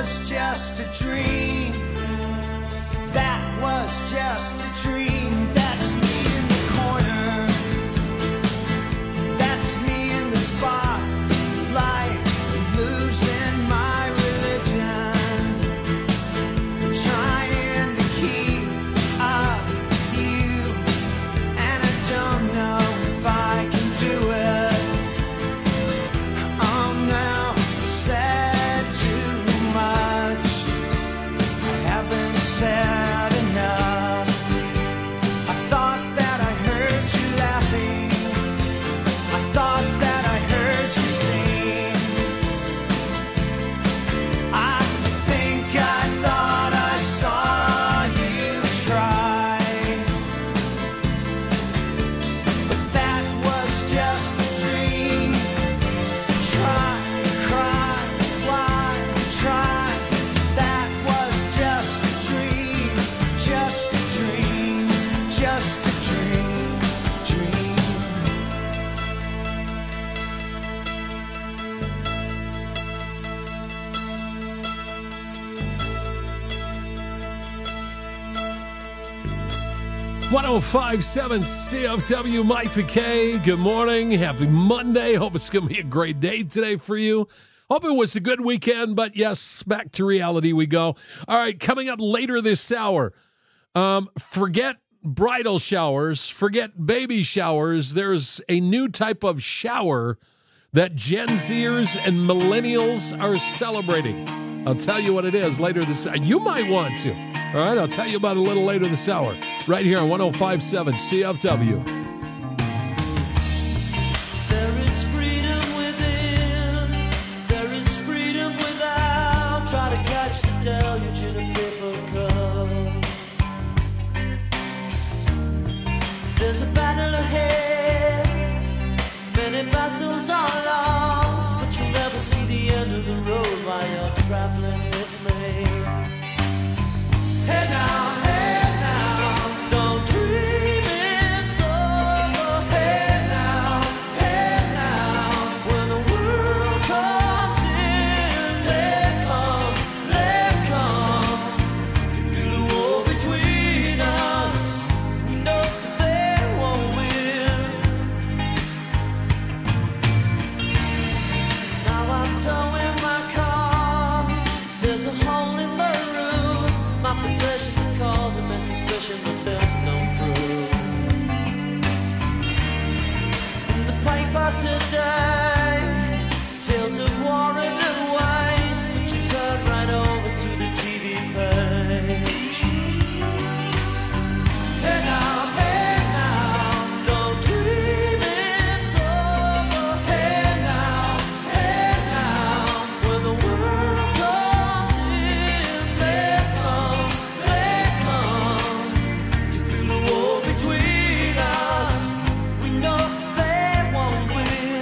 was just a dream. That was just a dream. That's me in the corner. That's me in the spotlight, losing my religion, trying to keep up with you, and I don't know if I can do it. I'm now said too much. I haven't said enough. I thought that I heard you laughing. I thought that I heard you sing. I think I thought I saw you try. But that was just a dream. Try, cry, why, try. That was just a dream. Just a dream. Just a dream. Dream. 1057 CFW, Mike McKay. Good morning. Happy Monday. Hope it's going to be a great day today for you. Hope it was a good weekend, but yes, back to reality we go. All right, coming up later this hour, forget bridal showers, forget baby showers. There's a new type of shower that Gen Zers and millennials are celebrating. I'll tell you what it is later this hour. You might want to. All right, I'll tell you about it a little later this hour, right here on 1057 CFW. There is freedom within. There is freedom without. Try to catch the deluge in a paper cup. There's a battle ahead. Many battles are lost, but you'll never see the end of the road while you're traveling with me. Hey now, don't dream it's over. Hey now, when the world comes in, they come to build a wall between us. We know they won't win. Now I'm towing my car. There's a hole in the roof. My possessions are causing me suspicion, but there's no proof. In the paper today, tales of war and waste, but you turn right over to the TV page. Hey now, don't dream it's over. Hey now, when the world comes in, they come to build a wall between us. We know they won't win.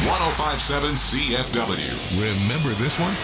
1057 CFW. Remember this one?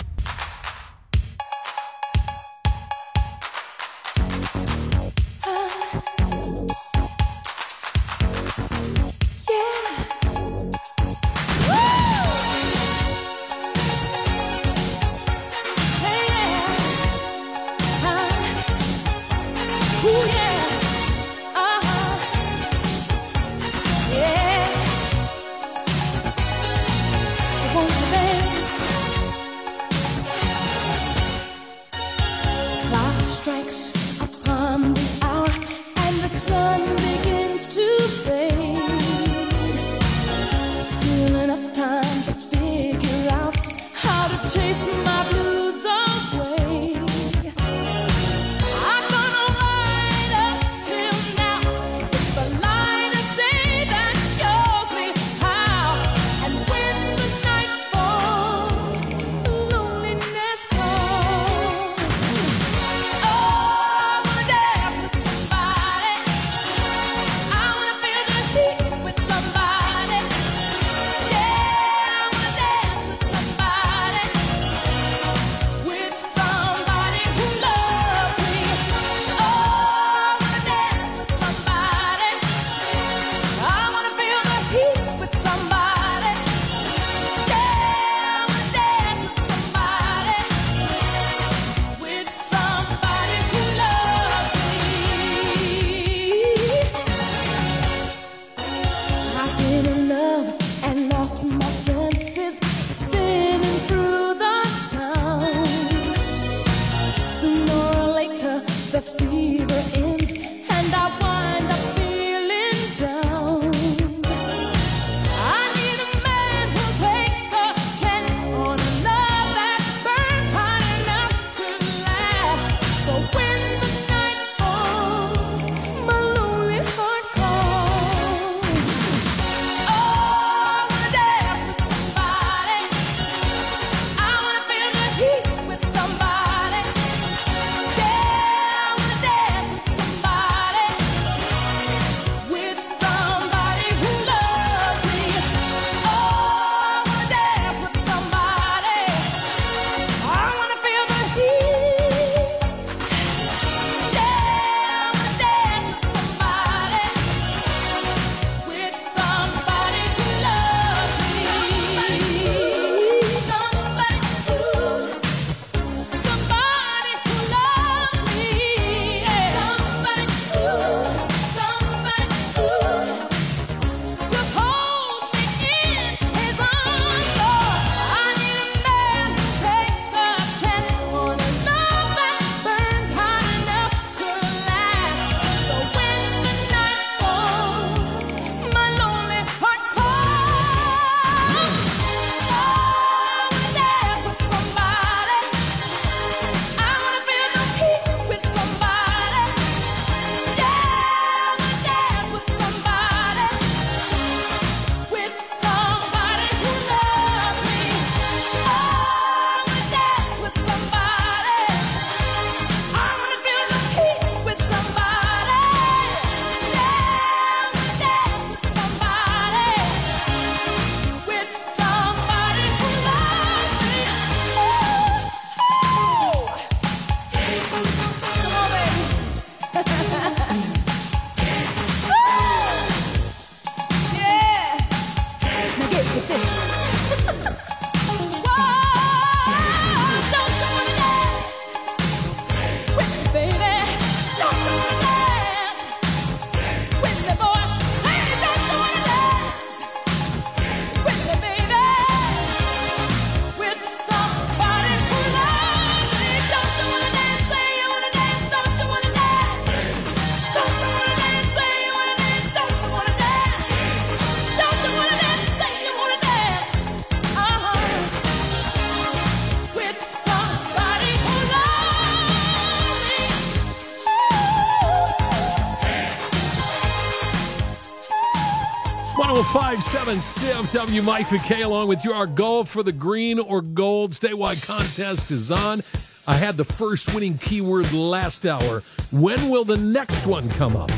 .1057 CFW, Mike McKay along with you. Our goal for the green or gold statewide contest is on. I had the first winning keyword last hour. When will the next one come up?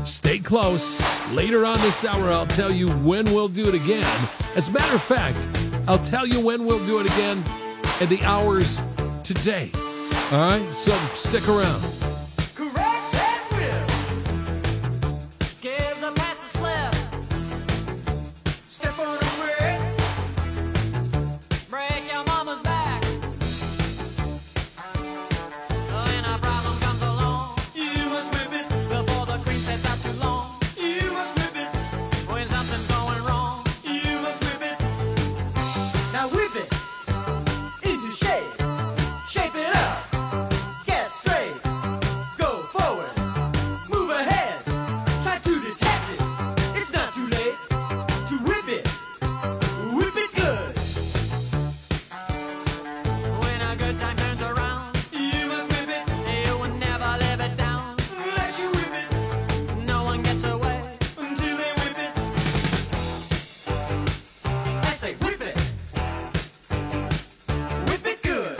Stay close. Later on this hour, I'll tell you when we'll do it again. As a matter of fact, I'll tell you when we'll do it again and the hours today. All right? So stick around. Correct that whip. Give the pass a slip. Step on a brick. Break your mama's back. When a problem comes along, you must whip it before the cream sets out too long. You must whip it when something's going wrong. You must whip it. Now whip it into shape. Shape it up. Get straight. Go forward. Move ahead. Try to detect it. It's not too late to whip it. Whip it good. When a good time turns around, you must whip it. You will never live it down unless you whip it. No one gets away until they whip it. I say whip it. Whip it good.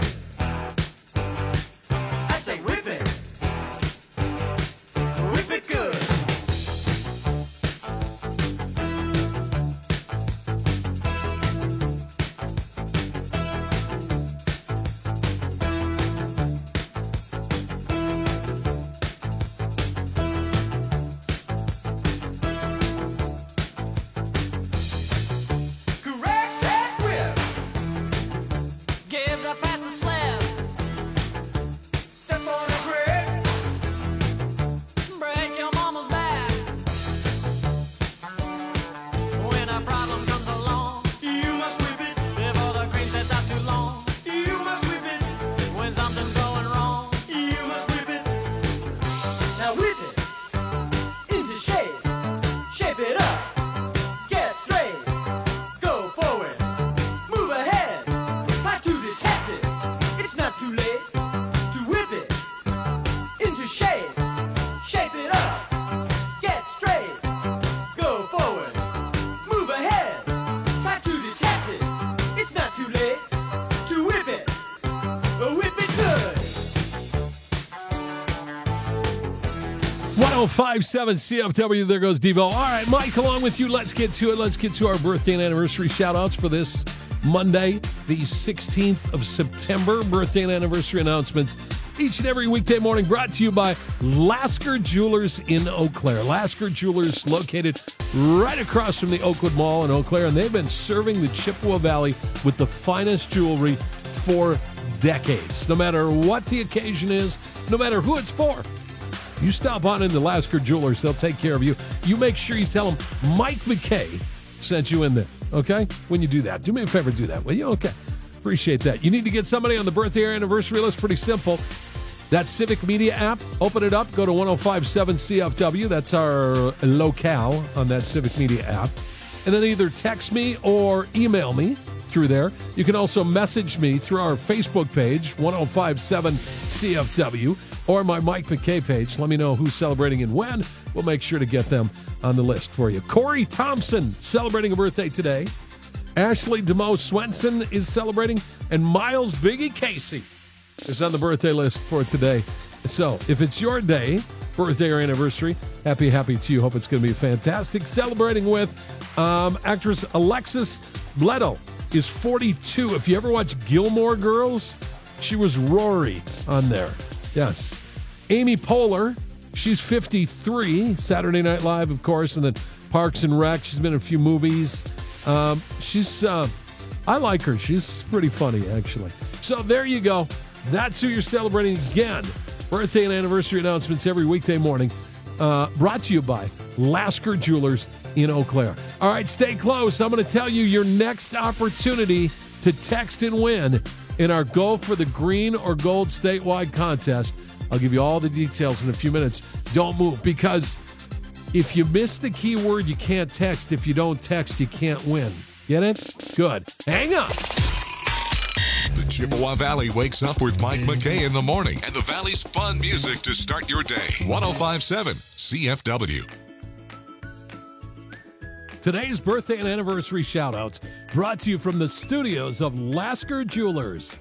I say whip it. Whip it good. Correct that whip. Give the pass a slip. Step on a brick. Break your mama's back. When a problem comes along, you must whip it before the cream sets out too long. You must whip it when something's going wrong. You must whip it. Now whip it into shape. Shape it up. Get straight. Go forward. Move ahead. Try to detect it. It's not too late to whip it into shape. Shape it up. Get straight. Go forward. Move ahead. Try to detect it. It's not too late to whip it. Whip it good. 1057 CFW, there goes Devo. All right, Mike, along with you. Let's get to it. Let's get to our birthday and anniversary shout-outs for this Monday, the 16th of September. Birthday and anniversary announcements each and every weekday morning, brought to you by Lasker Jewelers in Eau Claire. Lasker Jewelers, located right across from the Oakwood Mall in Eau Claire, and they've been serving the Chippewa Valley with the finest jewelry for decades. No matter what the occasion is, no matter who it's for, you stop on into Lasker Jewelers, they'll take care of you. You make sure you tell them Mike McKay sent you in there, okay? When you do that, do me a favor, do that, will you? Okay, appreciate that. You need to get somebody on the birthday or anniversary list, pretty simple. That Civic Media app, open it up, go to 1057 CFW. That's our locale on that Civic Media app. And then either text me or email me through there. You can also message me through our Facebook page, 1057 CFW, or my Mike McKay page. Let me know who's celebrating and when. We'll make sure to get them on the list for you. Corey Thompson celebrating a birthday today. Ashley DeMoe Swenson is celebrating, and Miles Biggie Casey is on the birthday list for today. So if it's your day, birthday or anniversary, happy to you. Hope it's going to be fantastic. Celebrating with actress Alexis Bledel is 42. If you ever watch Gilmore Girls, she was Rory on there. Yes. Amy Poehler, she's 53. Saturday Night Live, of course, and then Parks and Rec. She's been in a few movies. I like her. She's pretty funny, actually. So there you go. That's who you're celebrating again. Birthday and anniversary announcements every weekday morning. Brought to you by Lasker Jewelers in Eau Claire. All right, stay close. I'm going to tell you your next opportunity to text and win in our Go for the Green or Gold statewide contest. I'll give you all the details in a few minutes. Don't move, because if you miss the keyword, you can't text. If you don't text, you can't win. Get it? Good. Hang on. The Chippewa Valley wakes up with Mike McKay in the morning and the Valley's fun music to start your day. 1057 CFW. Today's birthday and anniversary shout-outs brought to you from the studios of Lasker Jewelers.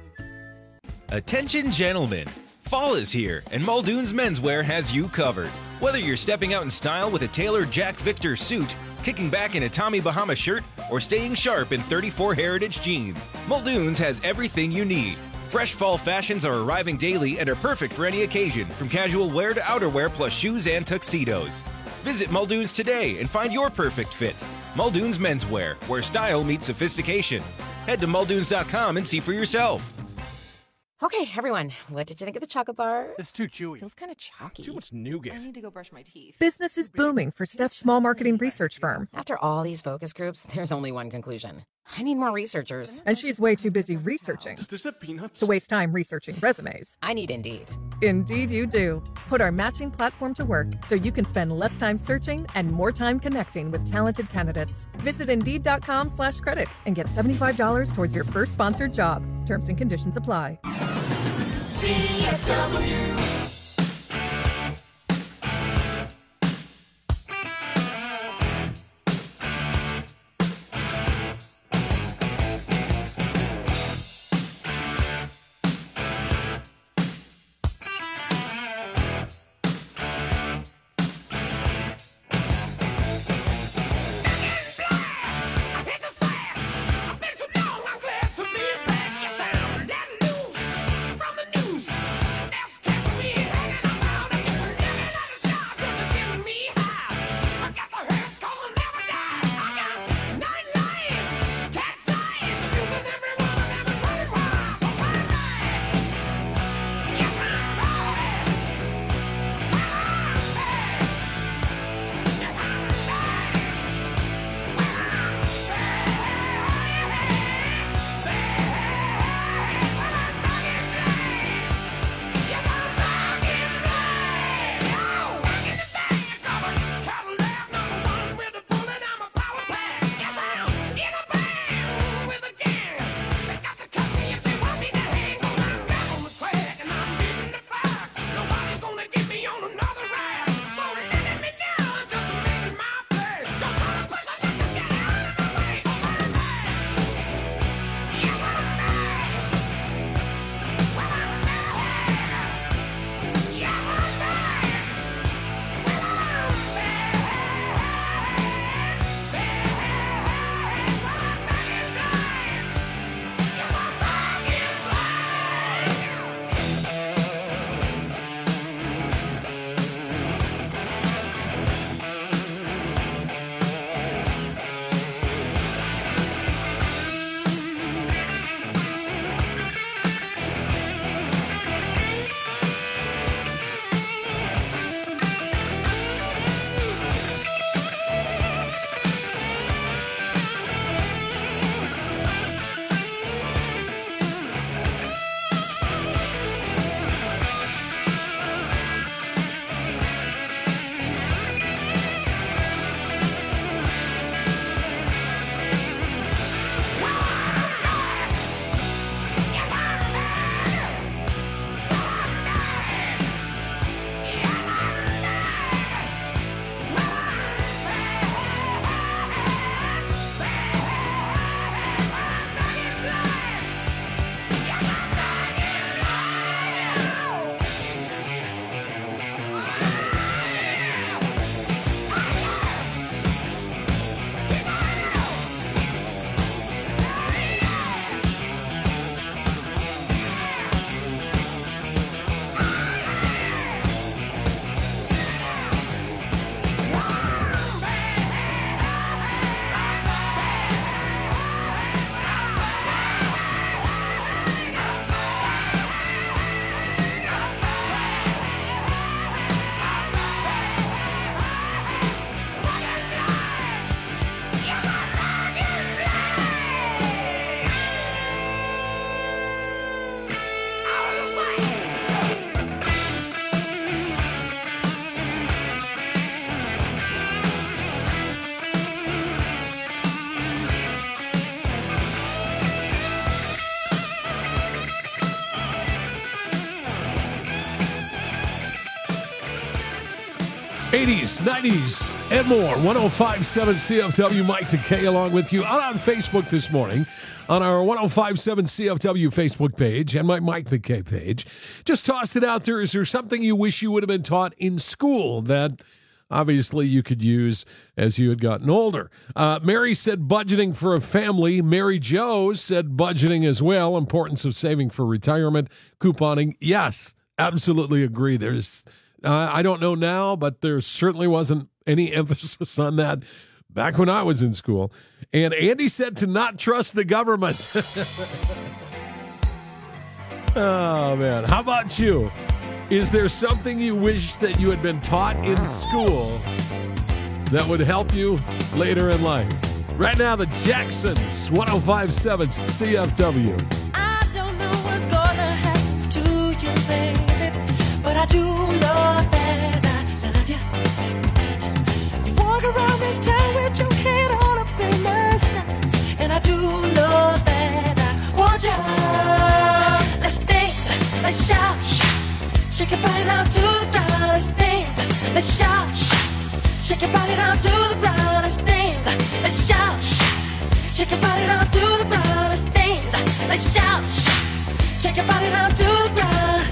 Attention gentlemen, fall is here and Muldoon's Menswear has you covered. Whether you're stepping out in style with a tailored Jack Victor suit, kicking back in a Tommy Bahama shirt, or staying sharp in 34 Heritage jeans, Muldoon's has everything you need. Fresh fall fashions are arriving daily and are perfect for any occasion, from casual wear to outerwear plus shoes and tuxedos. Visit Muldoon's today and find your perfect fit. Muldoon's Menswear, where style meets sophistication. Head to muldoons.com and see for yourself. Okay, everyone, what did you think of the chocolate bar? It's too chewy. Feels kind of chalky. Too much nougat. I need to go brush my teeth. Business is booming for Steph's small marketing research firm. After all these focus groups, there's only one conclusion. I need more researchers. And she's way too busy researching Does this have peanuts? to waste time researching resumes. I need Indeed. Indeed you do. Put our matching platform to work so you can spend less time searching and more time connecting with talented candidates. Visit Indeed.com/credit and get $75 towards your first sponsored job. Terms and conditions apply. CFW. From the news, that's 80s, 90s, and more. 105.7 CFW, Mike McKay along with you. Out on Facebook this morning, on our 105.7 CFW Facebook page and my Mike McKay page. Just tossed it out there. Is there something you wish you would have been taught in school that obviously you could use as you had gotten older? Mary said budgeting for a family. Mary Jo said budgeting as well. Importance of saving for retirement. Couponing. Yes, absolutely agree. There's... I don't know now, but there certainly wasn't any emphasis on that back when I was in school. And Andy said to not trust the government. Oh, man. How about you? Is there something you wish that you had been taught in school that would help you later in life? Right now, the Jacksons, 105.7 CFW. I don't know what's gonna happen to you, baby, but I do know that I love you. You walk around this town with your head on up in the sky, and I do know that I want you. Let's dance, let's shout, shake your body down to the ground. Let's dance, let's shout, shake your body down to the ground. Let's dance, let's shout, shake your body down to the ground. Let's dance, let's shout, shake your body down to the ground.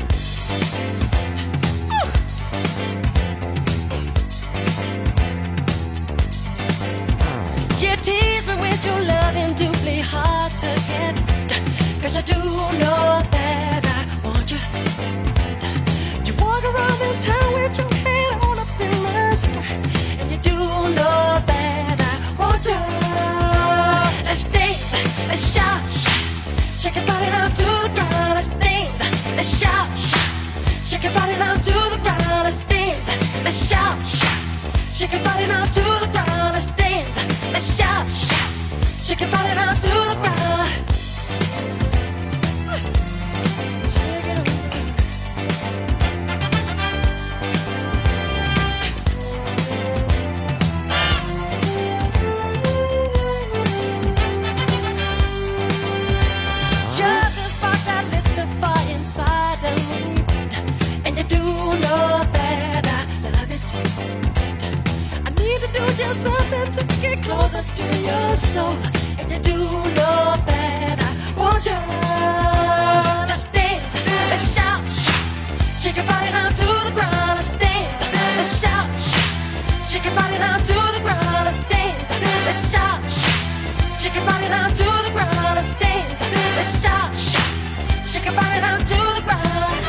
You tease me with your loving, doubly hard to get, 'cause I do know that I want you. You walk around this town with your head on up in the sky, and you do know that I want you. Let's dance, let's shout, shake your body down to the ground. Let's dance, let's shout, shake your body down to the ground. Let's dance, let's shout, shake your body down to the ground. Let's dance, let's shout, shake your body down to the ground. Just the spark that lit the fire inside of me, and you do know that I love it. I need to do just something to get closer to your soul, and you do know that I want you. Let's dance, let's shout, shake your body down to the ground. Let's dance, let's shout, shake your body down to the ground. Let's dance, let's shout, shake your body down to the ground. Let's dance, let's shout, shake your body down to the ground.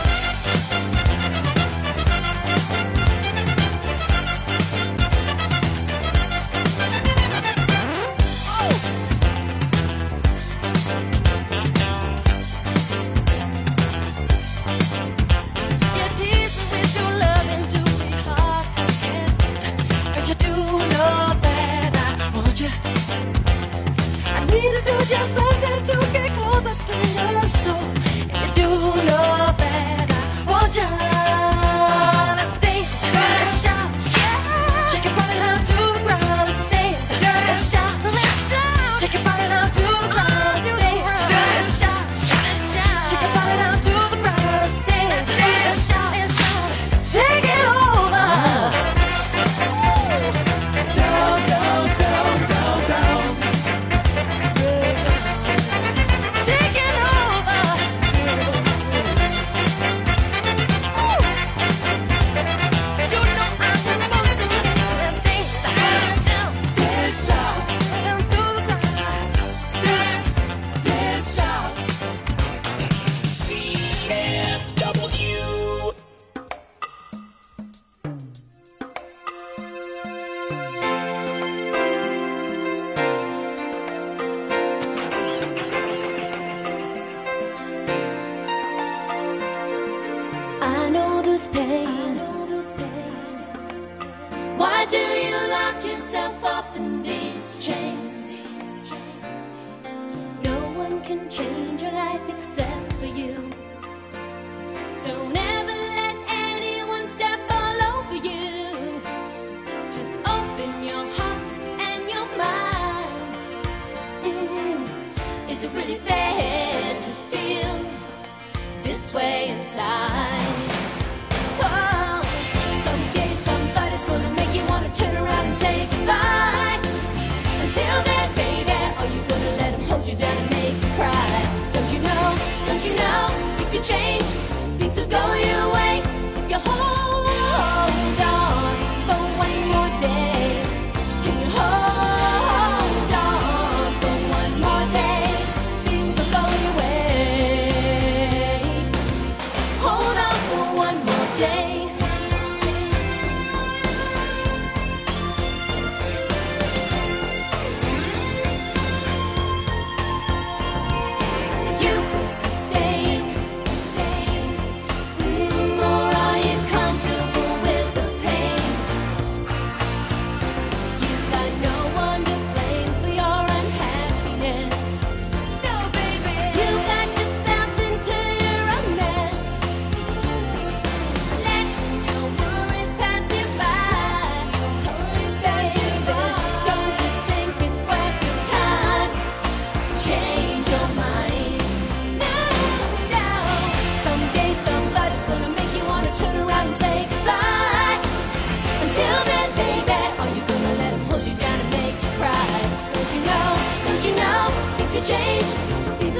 You tease me with your loving, doubly hard to get, 'cause you do know that I want you. I need to do just something to get closer to your soul, and you do know that I want you. Let's dance, let's shout, shake your body down to the ground. Let's dance, let's shout, shake your body down to the ground. Let's dance, let's shout, shake your body down to the ground. Let's dance, let's shout, take it over. Down, down, down, down, down. Take it over.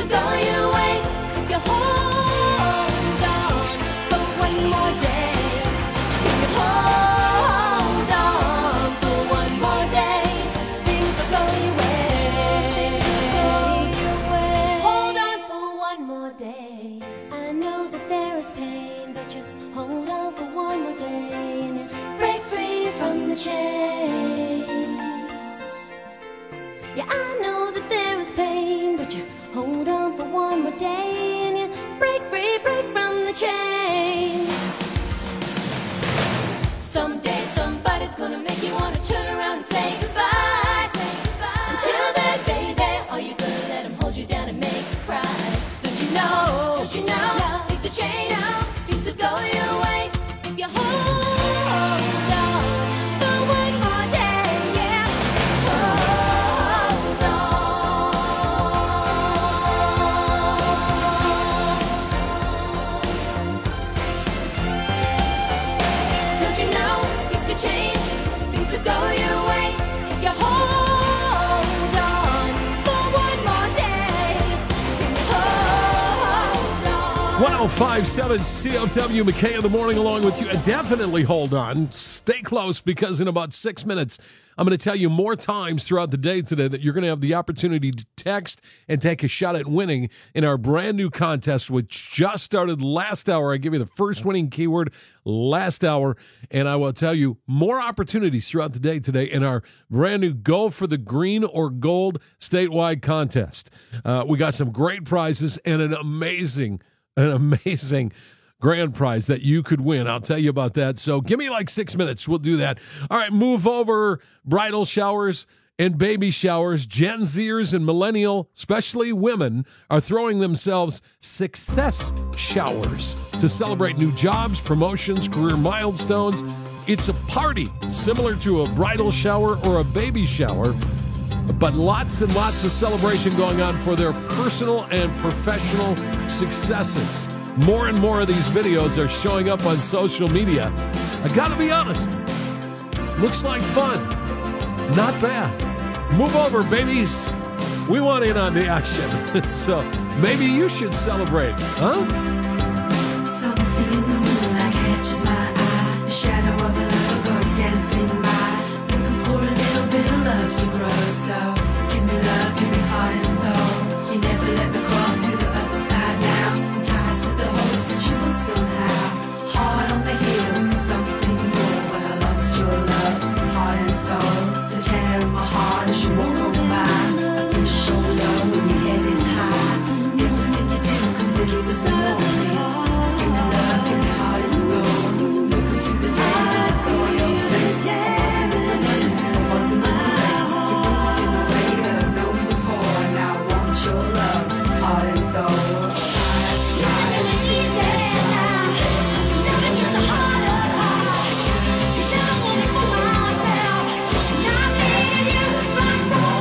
will go your way if you hold on for one more day. If you hold on for one more day, things will go your way. Hold on for one more day. I know that there is pain, but you hold on for one more day and you break free from the chains. Yeah, I know that there is pain, but you hold on for one more day and you break free, break from the chains. Someday somebody's gonna make you wanna turn around and say goodbye. Until then, baby, are you gonna let him hold you down and make you cry? Don't you know things will change, things will go your way if you hold on for one more day. Yeah, hold on. Don't you know things will change, things will go your way if you hold on for one more day. Hold on. 1057 CFW McKay in the morning along with you. And definitely hold on. Stay close because in about 6 minutes, I'm going to tell you more times throughout the day today that you're going to have the opportunity to text and take a shot at winning in our brand new contest, which just started last hour. I give you the first winning keyword last hour, and I will tell you more opportunities throughout the day today in our brand new Go for the Green or Gold statewide contest. We got some great prizes and an amazing grand prize that you could win. I'll tell you about that. So give me like 6 minutes. We'll do that. All right, move over. Bridal showers and baby showers. Gen Zers and millennial, especially women, are throwing themselves success showers to celebrate new jobs, promotions, career milestones. It's a party similar to a bridal shower or a baby shower, but lots and lots of celebration going on for their personal and professional successes. More and more of these videos are showing up on social media. I gotta be honest, looks like fun. Not bad. Move over, babies. We want in on the action. So maybe you should celebrate, huh? Something in the moonlight catches my eye. The shadow of a little girl is dancing by, looking for a little bit of love to grow. So give me love, give me heart and soul. You never let me cross to the other side now. I'm tied to the hope that you will somehow. Heart on the heels of something more. When I lost your love, heart and soul. The tear in my heart as you won't hold by. I feel so low when your head is high. Everything you do convinces me more, please. Give me love, give me heart and soul. Look into the day and I saw your face. I wasn't in the money, I wasn't in the race. You moved in a way that I've known before. And now I want your love, heart and soul. Loving you the hardest part.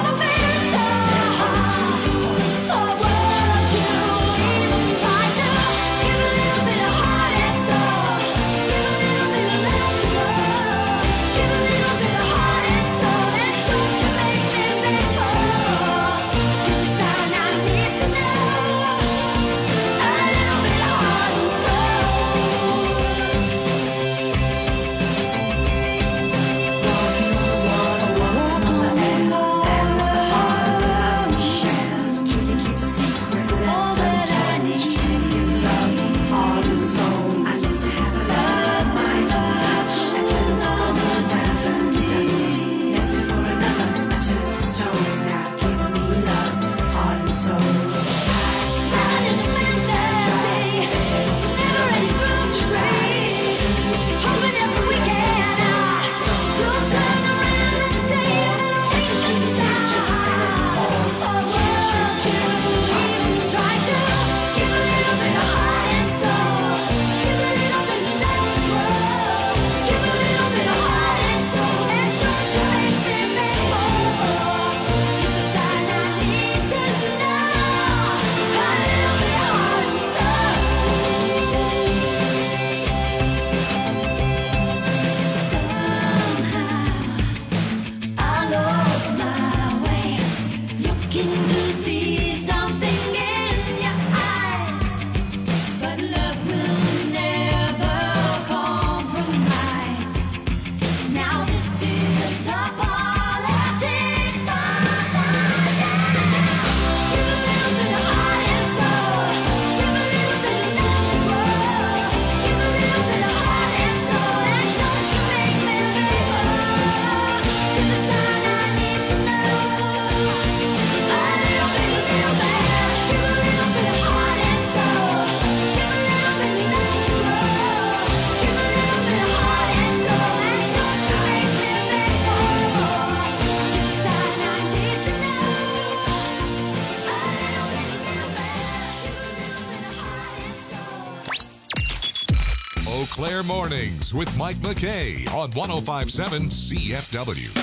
Claire Mornings with Mike McKay on 105.7 CFW.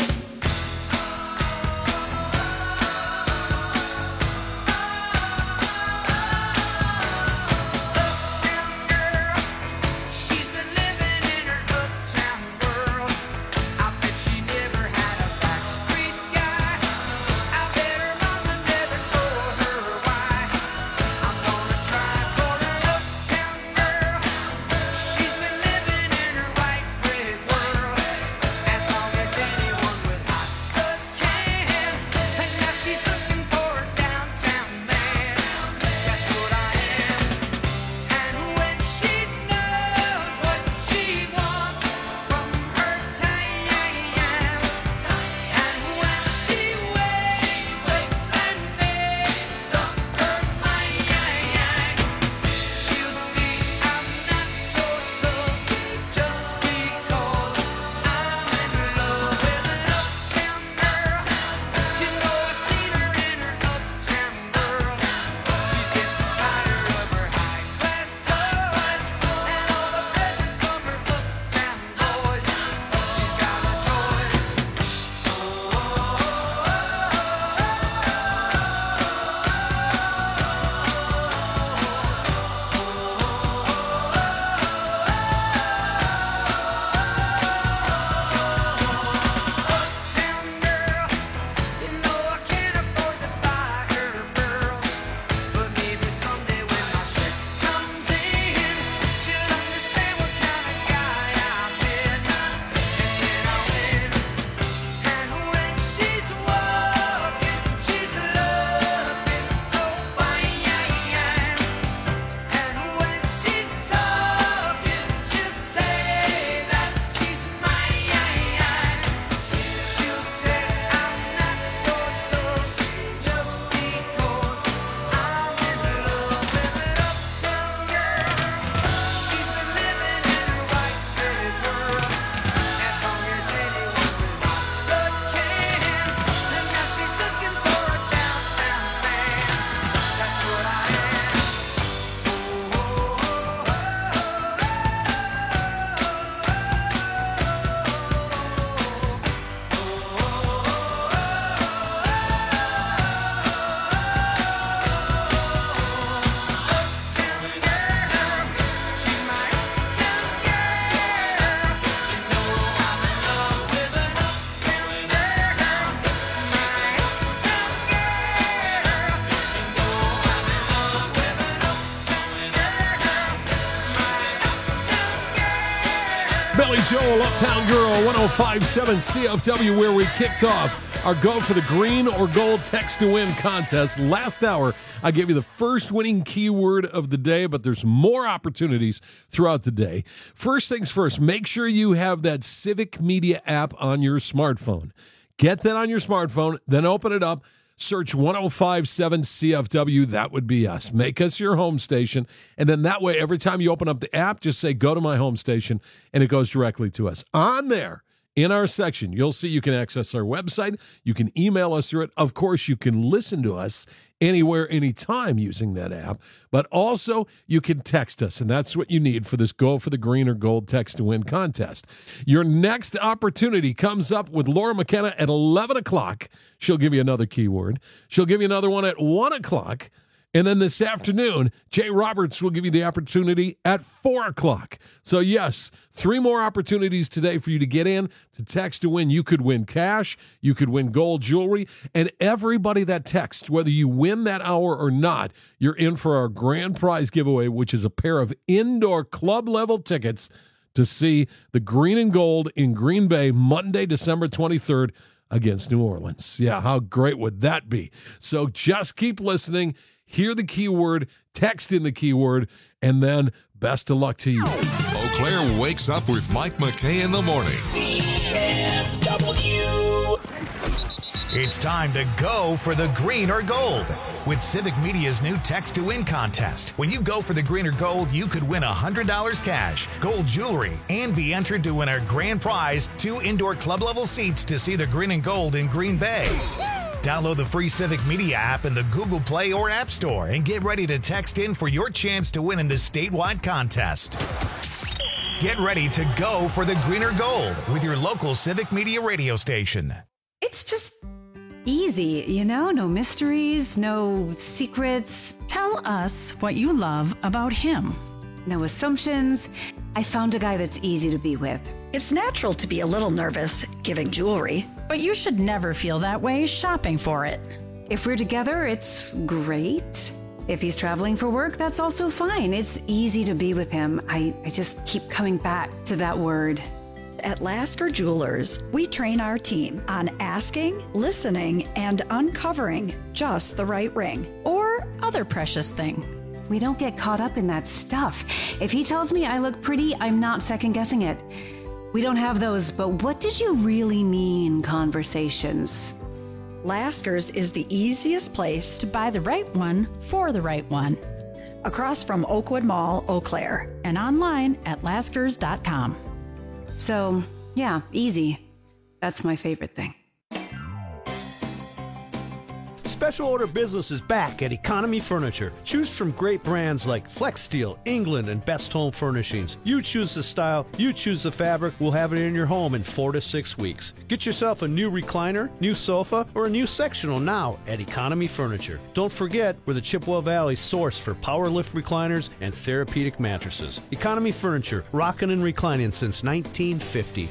Billy Joel, Uptown Girl, 105.7 CFW, where we kicked off our Go for the Green or Gold Text to Win contest. Last hour, I gave you the first winning keyword of the day, but there's more opportunities throughout the day. First things first, make sure you have that Civic Media app on your smartphone. Get that on your smartphone, then open it up. Search 105.7 CFW. That would be us. Make us your home station. And then that way, every time you open up the app, just say, go to my home station, and it goes directly to us. On there, in our section, you'll see you can access our website. You can email us through it. Of course, you can listen to us anywhere, anytime using that app. But also, you can text us, and that's what you need for this Go for the Green or Gold Text to Win contest. Your next opportunity comes up with Laura McKenna at 11 o'clock. She'll give you another keyword. She'll give you another one at 1 o'clock. And then this afternoon, Jay Roberts will give you the opportunity at 4 o'clock. So, yes, 3 more opportunities today for you to get in to text to win. You could win cash. You could win gold jewelry. And everybody that texts, whether you win that hour or not, you're in for our grand prize giveaway, which is a pair of indoor club-level tickets to see the Green and Gold in Green Bay Monday, December 23rd against New Orleans. Yeah, how great would that be? So just keep listening. Hear the keyword, text in the keyword, and then best of luck to you. Eau Claire wakes up with Mike McKay in the morning. CFW. It's time to go for the green or gold with Civic Media's new Text to Win contest. When you go for the green or gold, you could win $100 cash, gold jewelry, and be entered to win our grand prize, 2 indoor club-level seats to see the Green and Gold in Green Bay. Download the free Civic Media app in the Google Play or App Store and get ready to text in for your chance to win in this statewide contest. Get ready to go for the green or gold with your local Civic Media radio station. It's just easy, you know? No mysteries, no secrets. Tell us what you love about him. No assumptions. I found a guy that's easy to be with. It's natural to be a little nervous giving jewelry. But you should never feel that way shopping for it. If we're together, it's great. If he's traveling for work, that's also fine. It's easy to be with him. I just keep coming back to that word. At Lasker Jewelers, we train our team on asking, listening, and uncovering just the right ring. Or other precious thing. We don't get caught up in that stuff. If he tells me I look pretty, I'm not second-guessing it. We don't have those, but what did you really mean conversations. Lasker's is the easiest place to buy the right one for the right one. Across from Oakwood Mall, Eau Claire. And online at laskers.com. So, yeah, easy. That's my favorite thing. Special order business is back at Economy Furniture. Choose from great brands like Flex Steel, England, and Best Home Furnishings. You choose the style, you choose the fabric. We'll have it in your home in 4 to 6 weeks. Get yourself a new recliner, new sofa, or a new sectional now at Economy Furniture. Don't forget, we're the Chippewa Valley source for power lift recliners and therapeutic mattresses. Economy Furniture, rocking and reclining since 1950.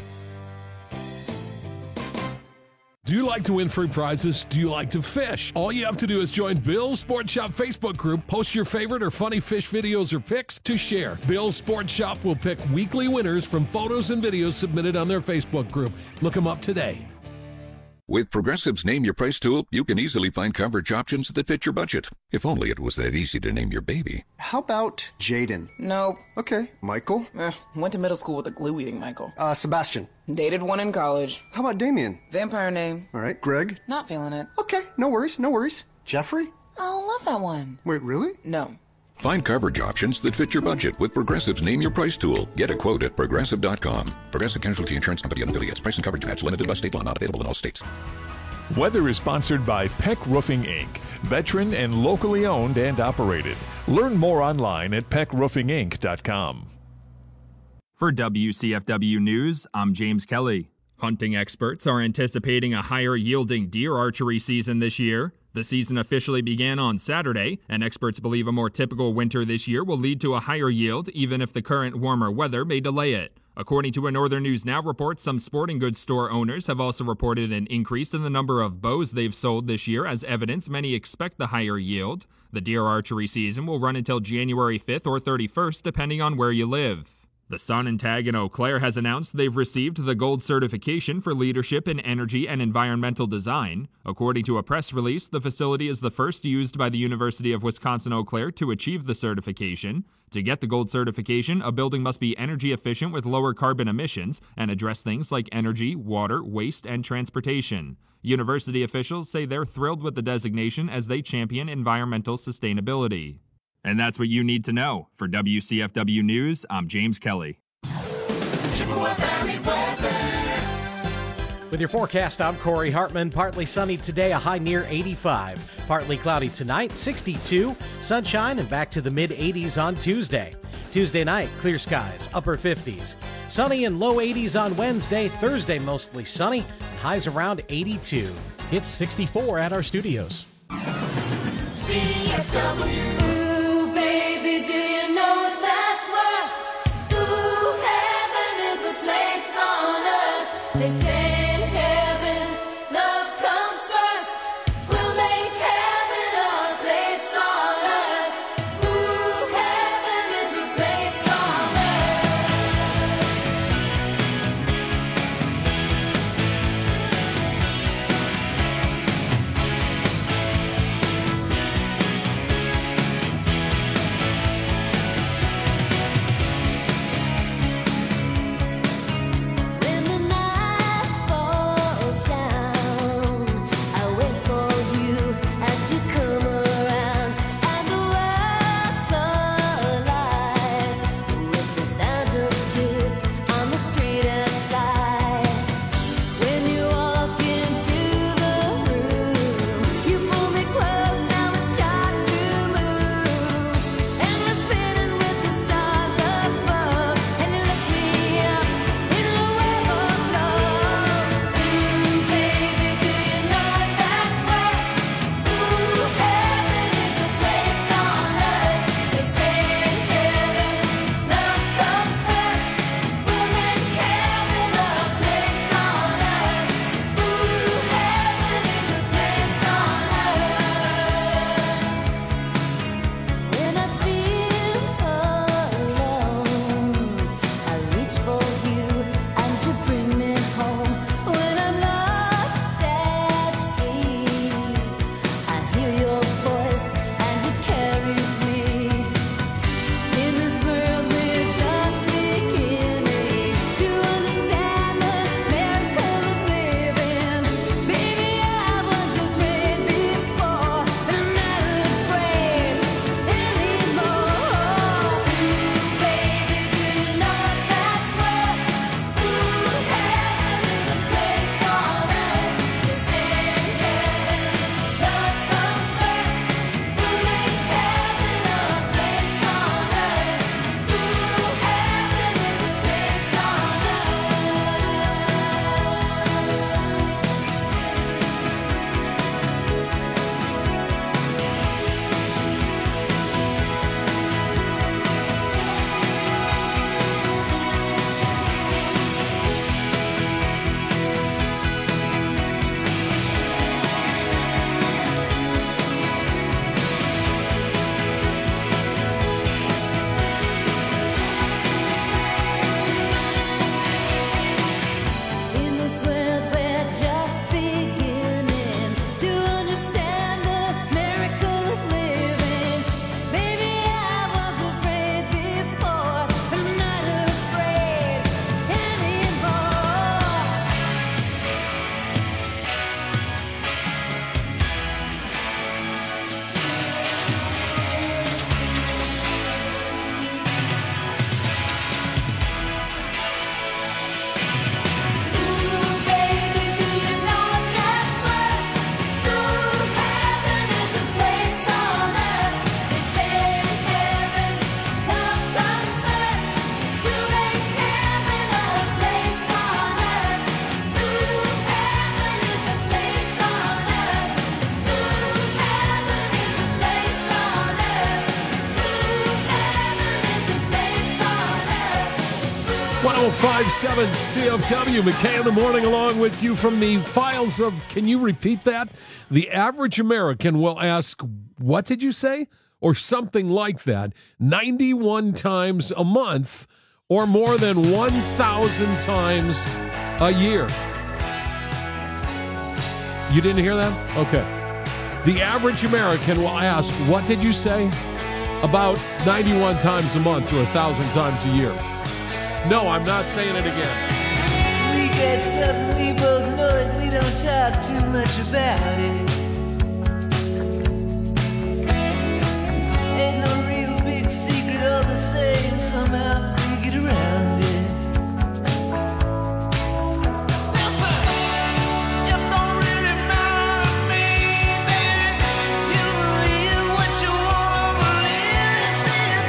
Do you like to win free prizes? Do you like to fish? All you have to do is join Bill's Sports Shop Facebook group, post your favorite or funny fish videos or pics to share. Bill's Sports Shop will pick weekly winners from photos and videos submitted on their Facebook group. Look them up today. With Progressive's Name Your Price tool, you can easily find coverage options that fit your budget. If only it was that easy to name your baby. How about Jaden? Nope. Okay. Michael? Went to middle school with a glue-eating Michael. Sebastian? Dated one in college. How about Damien? Vampire name. All right. Greg? Not feeling it. Okay. No worries. No worries. Jeffrey? Oh, love that one. Wait, really? No. Find coverage options that fit your budget with Progressive's Name Your Price tool. Get a quote at Progressive.com. Progressive Casualty Insurance Company and affiliates. Price and coverage match limited by state law. Not available in all states. Weather is sponsored by Peck Roofing, Inc., veteran and locally owned and operated. Learn more online at peckroofinginc.com. For WCFW News, I'm James Kelly. Hunting experts are anticipating a higher-yielding deer archery season this year. The season officially began on Saturday, and experts believe a more typical winter this year will lead to a higher yield, even if the current warmer weather may delay it. According to a Northern News Now report, some sporting goods store owners have also reported an increase in the number of bows they've sold this year. As evidence, many expect the higher yield. The deer archery season will run until January 5th or 31st, depending on where you live. The Sun and Tag in Eau Claire has announced they've received the Gold certification for leadership in energy and environmental design. According to a press release, the facility is the first used by the University of Wisconsin-Eau Claire to achieve the certification. To get the Gold certification, a building must be energy efficient with lower carbon emissions and address things like energy, water, waste, and transportation. University officials say they're thrilled with the designation as they champion environmental sustainability. And that's what you need to know. For WCFW News, I'm James Kelly. Chippewa Valley weather. With your forecast, I'm Corey Hartman. Partly sunny today, a high near 85. Partly cloudy tonight, 62. Sunshine and back to the mid-80s on Tuesday. Tuesday night, clear skies, upper 50s. Sunny and low 80s on Wednesday. Thursday, mostly sunny, and highs around 82. It's 64 at our studios. CFW. Baby, do you know that's what? Ooh, heaven is a place on earth. They say in heaven, love comes first. We'll make heaven our place on earth. Ooh, heaven is a place on 105.7 CFW. McKay in the morning along with you from the files of, can you repeat that? The average American will ask, what did you say? Or something like that, 91 times a month or more than 1,000 times a year. You didn't hear that? Okay. The average American will ask, what did you say? About 91 times a month or 1,000 times a year. No, I'm not saying it again. We get something we both know and we don't talk too much about it. Ain't no real big secret, all the same, somehow we get around it. Listen, it don't really matter to me, baby. You believe what you want to believe. This is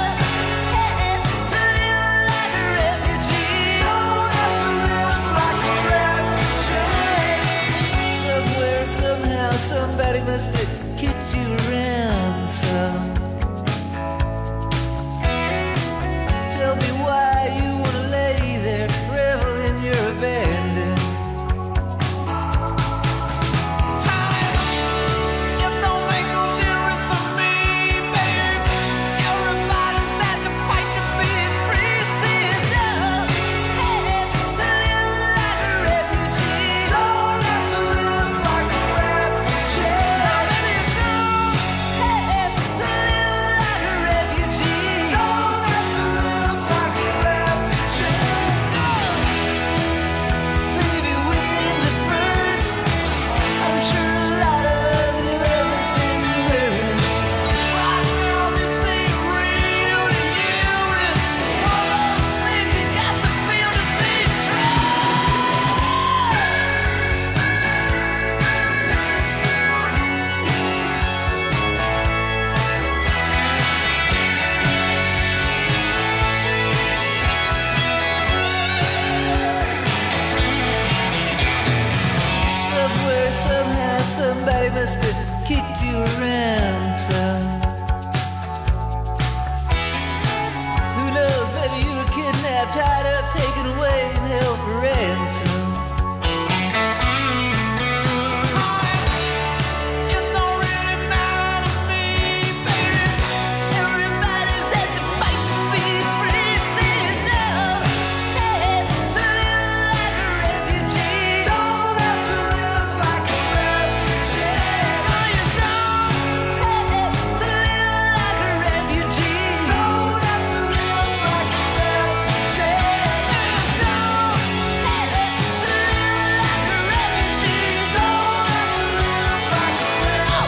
to live like a refugee. Don't have to live like a refugee. Somewhere, somehow, somebody must have kicked you around some. Tell me why you wanna lay there, revel in your abandon. It don't make no difference to me, baby. Everybody's had to fight to be free. See it just had to live like a refugee. Don't have to live like a refugee. Now maybe you do have to live like a refugee. Don't have to live like a refugee. Maybe we're the first. I'm sure a lot of love has been burned. Right now this ain't real to you. It's one of those things you got to feel to be true. Somewhere, somehow, somebody must have kicked you around some. Who knows, maybe you were kidnapped, tied up, taken away, and held for ransom. It don't really matter to me, baby. Everybody's had to fight to be free. See it now, had to live like a refugee. Don't have to live like a refugee. No, you don't have to live like a refugee. Don't have to live like a refugee. No, you don't have to live like a refugee. Don't have to live like a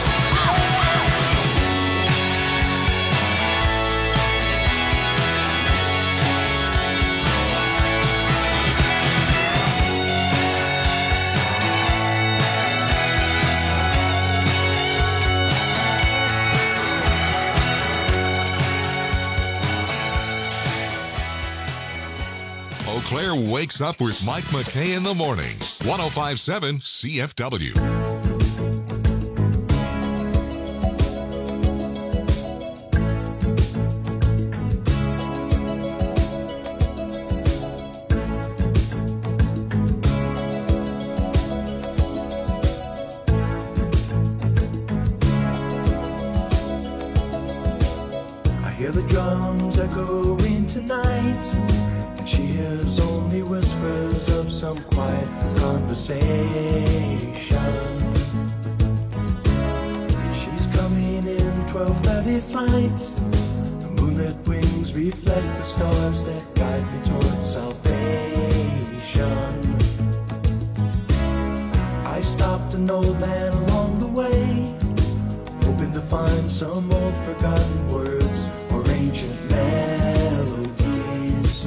Eau Claire wakes up with Mike McKay in the morning. 105.7 CFW. I hear the drums echoing tonight, and she hears only whispers of some quiet conversation. She's coming in 12:30 flight. The moonlit wings reflect the stars that guide me towards salvation. I stopped an old man along the way, hoping to find some old forgotten words or ancient melodies.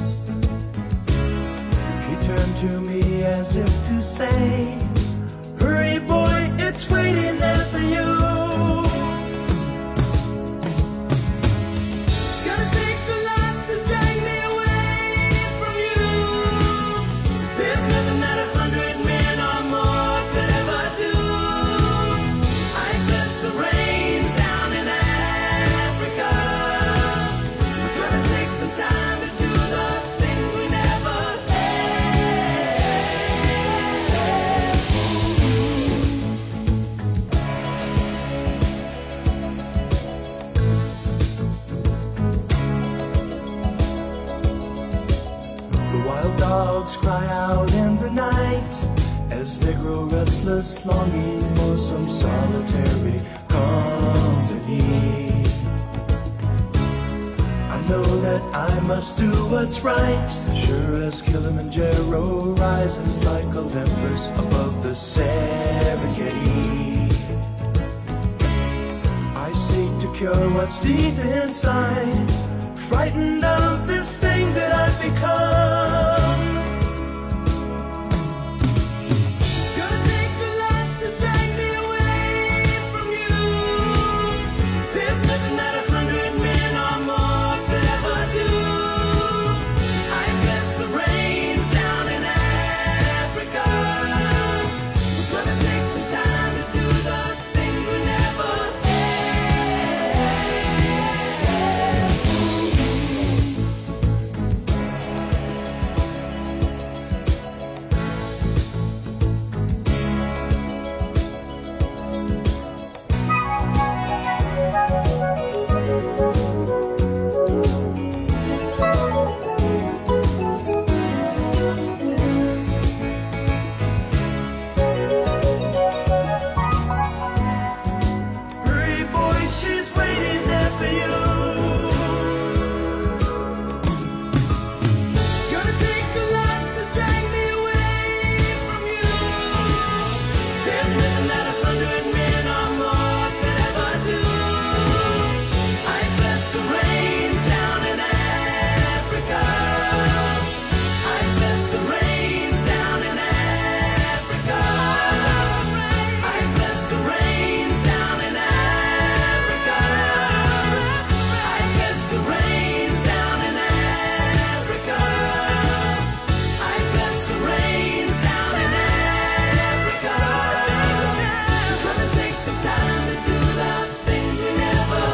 He turned to me as if to say, hurry boy, it's waiting there for you. Gonna take a lot to drag me away from you. There's nothing that 100 men or more could ever do. I bless the rains down in Africa. We're gonna take some time to do the things we never grow restless, longing for some solitary company. I know that I must do what's right, sure as Kilimanjaro rises like Olympus above the Serengeti. I seek to cure what's deep inside, frightened of this thing that I've become. Gonna take a lot to drag me away from you. There's nothing that 100 men or more could ever do. I bless the rains down in Africa. We're gonna take some time to do the things we never Hurry, boy, she's waiting there for you. Gonna take a lot to drag me away from you. There's nothing that 100 men or more could ever do. I bless the rains down in Africa. I bless the rains down in Africa. I bless the rains down in Africa. I bless the rains down in Africa. I bless the rains down in Africa. We're gonna take some time to do the things we never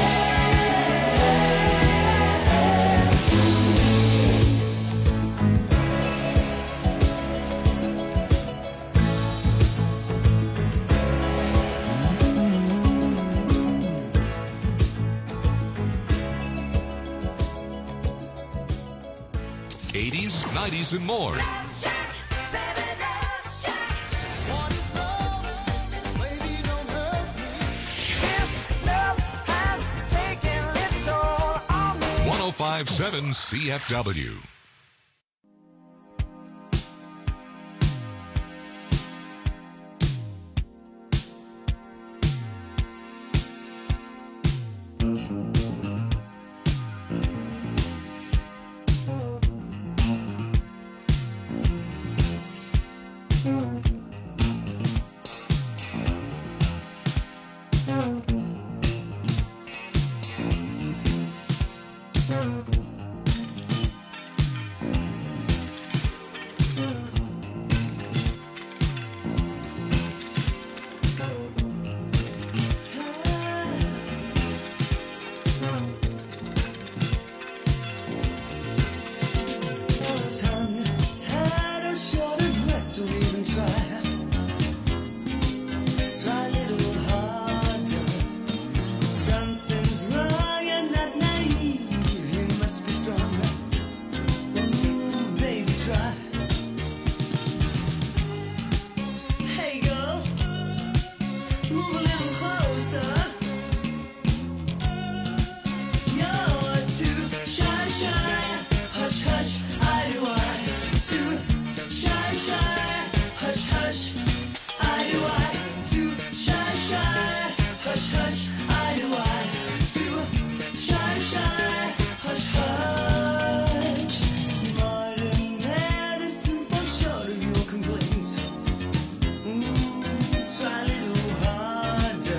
'80s, '90s, and more. on 1057 CFW. Tongue tied or short of breath, don't even try. Try a little harder. Something's wrong, you're not naive. You must be strong. Ooh, baby, try. Hey, girl, move a little closer. You're too shy, shy. Hush, hush, I do I. Too shy, shy. Hush, hush, I do I. Too shy, shy. Hush, hush, I do I. Too shy, shy. Hush, hush. Modern medicine for short of your complaints. Try a little harder.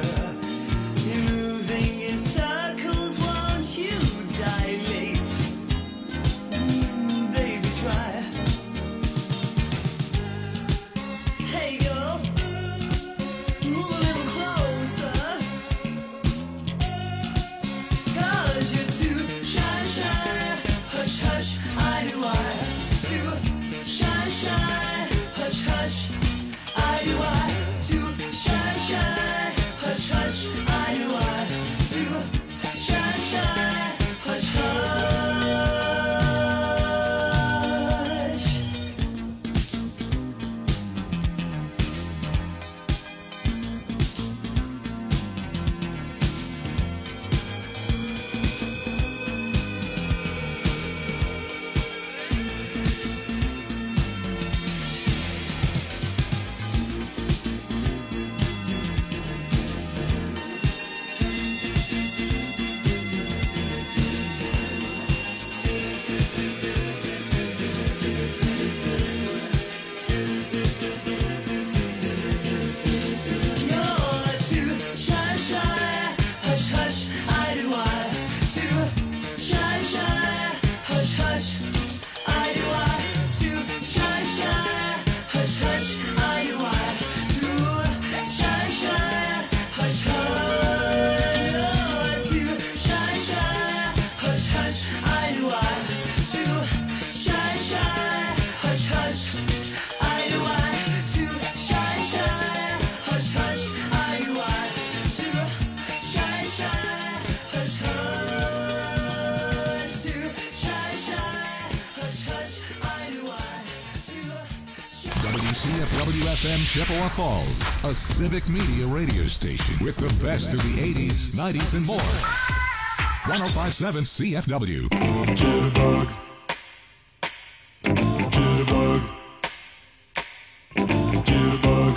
WFM Chippewa Falls, a civic media radio station with the best of the 80s, 90s, and more. 105.7 CFW. Jitterbug. Jitterbug. Jitterbug.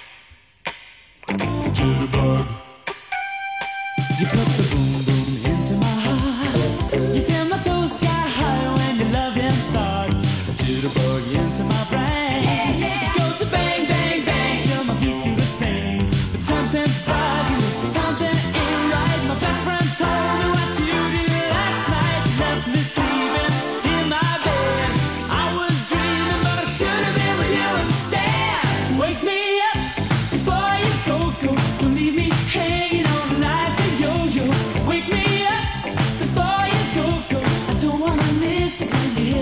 Jitterbug. You put the boom boom into my heart. You send my soul sky high when your loving starts. A jitterbug into my brain. It goes to bang, bang, bang till my feet do the same. But something's bugging, something ain't right. My best friend told me what you did last night. You left me sleeping in my bed. I was dreaming, but I should have been with you instead. Wake me up before you go.